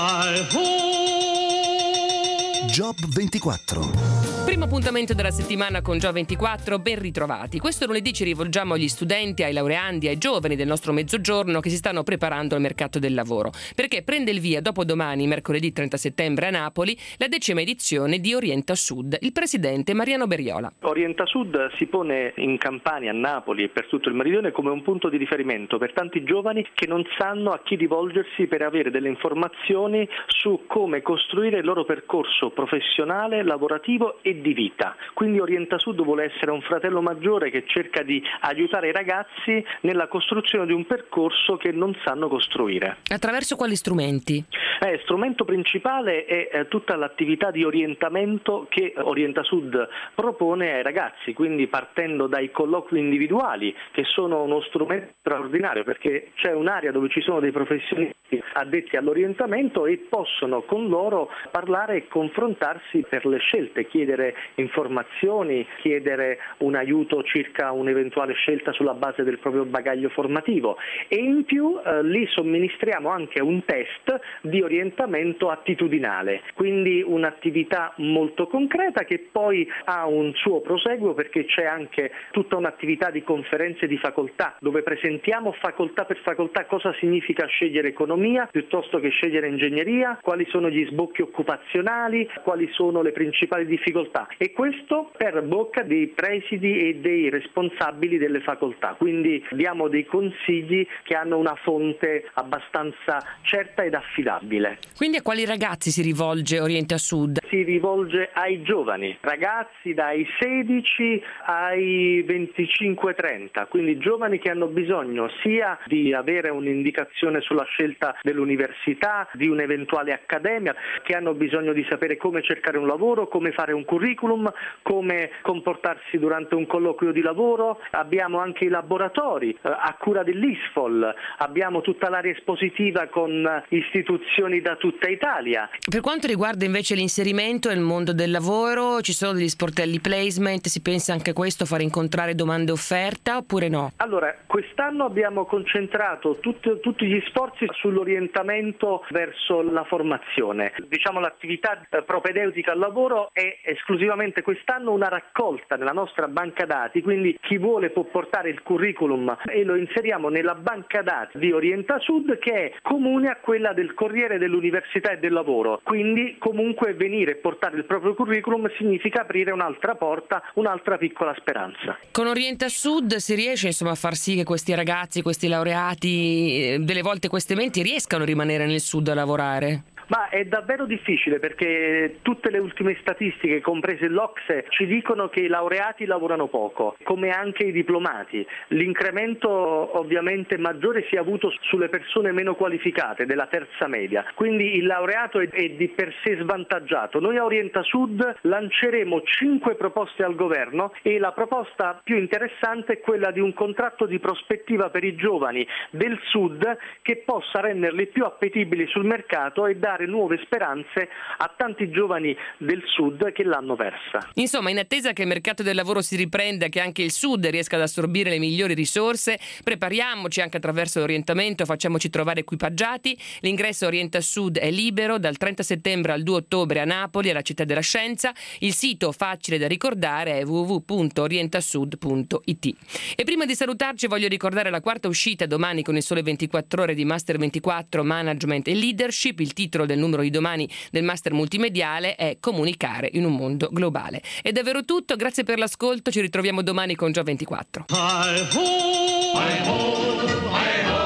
Job 24. Primo appuntamento della settimana con Job 24, ben ritrovati. Questo lunedì ci rivolgiamo agli studenti, ai laureandi, ai giovani del nostro mezzogiorno che si stanno preparando al mercato del lavoro, perché prende il via dopodomani, mercoledì 30 settembre a Napoli, la 10ª edizione di Orienta Sud. Il presidente Mariano Beriola. Orienta Sud si pone in Campania, a Napoli e per tutto il meridione come un punto di riferimento per tanti giovani che non sanno a chi rivolgersi per avere delle informazioni su come costruire il loro percorso professionale, lavorativo e di vita. Quindi Orienta Sud vuole essere un fratello maggiore che cerca di aiutare i ragazzi nella costruzione di un percorso che non sanno costruire. Attraverso quali strumenti? Strumento principale è tutta l'attività di orientamento che Orienta Sud propone ai ragazzi, quindi partendo dai colloqui individuali che sono uno strumento straordinario perché c'è un'area dove ci sono dei professionisti addetti all'orientamento e possono con loro parlare e confrontarsi per le scelte, chiedere informazioni, chiedere un aiuto circa un'eventuale scelta sulla base del proprio bagaglio formativo e in più lì somministriamo anche un test di orientamento attitudinale, quindi un'attività molto concreta che poi ha un suo proseguo perché c'è anche tutta un'attività di conferenze di facoltà dove presentiamo facoltà per facoltà cosa significa scegliere economia piuttosto che scegliere ingegneria, quali sono gli sbocchi occupazionali, quali sono le principali difficoltà e questo per bocca dei presidi e dei responsabili delle facoltà, quindi diamo dei consigli che hanno una fonte abbastanza certa ed affidabile. Quindi a quali ragazzi si rivolge Orienta Sud? Si rivolge ai giovani, ragazzi dai 16 ai 25-30, quindi giovani che hanno bisogno sia di avere un'indicazione sulla scelta dell'università, di un'eventuale accademia, che hanno bisogno di sapere come cercare un lavoro, come fare un curriculum, come comportarsi durante un colloquio di lavoro. Abbiamo anche i laboratori a cura dell'ISFOL, abbiamo tutta l'area espositiva con istituzioni da tutta Italia. Per quanto riguarda invece l'inserimento nel mondo del lavoro, ci sono degli sportelli placement, si pensa anche a questo, fare incontrare domande e offerta oppure no? Allora, quest'anno abbiamo concentrato tutti gli sforzi sull'orientamento verso la formazione. Diciamo l'attività propedeutica al lavoro è esclusivamente quest'anno una raccolta nella nostra banca dati, quindi chi vuole può portare il curriculum e lo inseriamo nella banca dati di Orienta Sud che è comune a quella del Corriere dell'Università e del Lavoro, quindi comunque venire e portare il proprio curriculum significa aprire un'altra porta, un'altra piccola speranza. Con Orienta Sud si riesce insomma a far sì che questi ragazzi, questi laureati, delle volte queste menti riescano a rimanere nel Sud a lavorare? Ma è davvero difficile perché tutte le ultime statistiche, comprese l'OCSE, ci dicono che i laureati lavorano poco, come anche i diplomati. L'incremento ovviamente maggiore si è avuto sulle persone meno qualificate, della terza media. Quindi il laureato è di per sé svantaggiato. Noi a Orienta Sud lanceremo 5 proposte al governo e la proposta più interessante è quella di un contratto di prospettiva per i giovani del Sud che possa renderli più appetibili sul mercato e dare nuove speranze a tanti giovani del Sud che l'hanno persa. Insomma, in attesa che il mercato del lavoro si riprenda e che anche il Sud riesca ad assorbire le migliori risorse, prepariamoci anche attraverso l'orientamento, facciamoci trovare equipaggiati. L'ingresso a Orienta Sud è libero dal 30 settembre al 2 ottobre a Napoli, alla Città della Scienza. Il sito facile da ricordare è www.orientasud.it. E prima di salutarci voglio ricordare la quarta uscita domani con il Sole 24 Ore di Master 24 Management e Leadership. Il titolo del numero di domani del Master Multimediale è Comunicare in un mondo globale. È davvero tutto, grazie per l'ascolto, ci ritroviamo domani con Job 24. Hi ho, hi ho, hi ho.